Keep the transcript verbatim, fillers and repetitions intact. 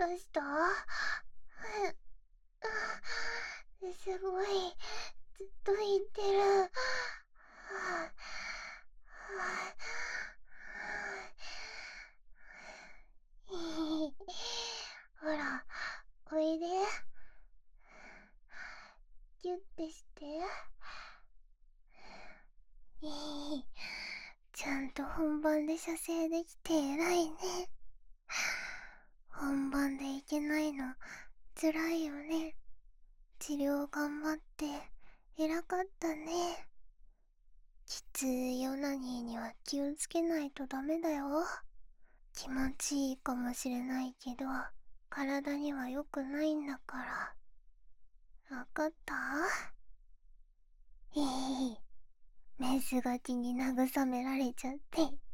どうした？すごい、ずっと言ってる。ほら、おいで。ギュッてして。ちゃんと本番で射精できて偉いね。本番でいけないの辛いよね。治療頑張って偉かったね。きついオナニーには気をつけないとダメだよ。気持ちいいかもしれないけど体には良くないんだから。わかった？へへへ。メスガキに慰められちゃって